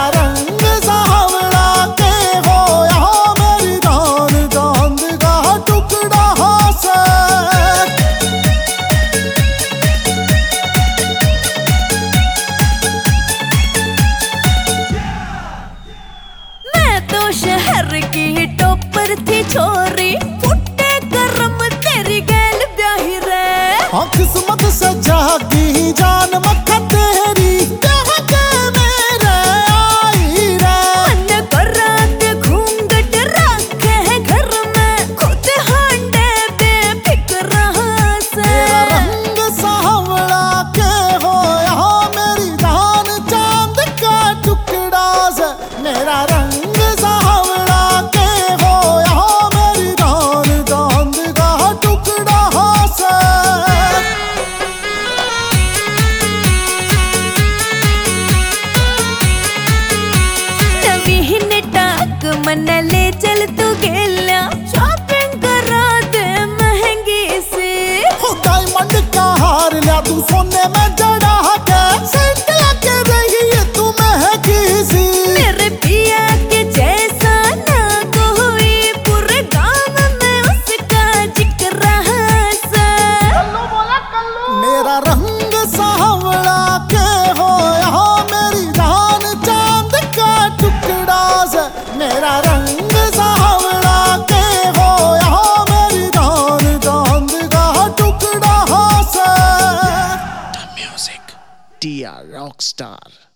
रंग सांवला के होया मेरी जान चांद का टुकड़ा से। मैं तो शहर की टॉपर थी छोरी, फुटे करम तेरी गैल ब्याही रे। हाँ किस्मत से जागी जान मक्खा तेरी ब्याह के मेरे आई रे। मन पर रात घूंघट रखे है घर में, खुद हांडे बेफिक्र से। तेरा रंग सांवला के होया मेरी जान चांद का टुकड़ा से। मेरा रंग सांवला के होया मेरी जान चांद का टुकड़ा से। नवीन टाक मन ले चल तू गेल्या, शॉपिंग करा दे महंगी से। हो डायमंड का हार लिया तू सोने में जड़ा के, सेंट लगे रही है तू महकी सी। मेरे पिया के जैसा ना कोई, पूरे गांव में उसका जिक्र है। मेरा रंग सांवला के होया मेरी जान चांद का टुकड़ा से। मेरा रंग सांवला के होया मेरी जान चांद का टुकड़ा से। The music, DR Rockstar.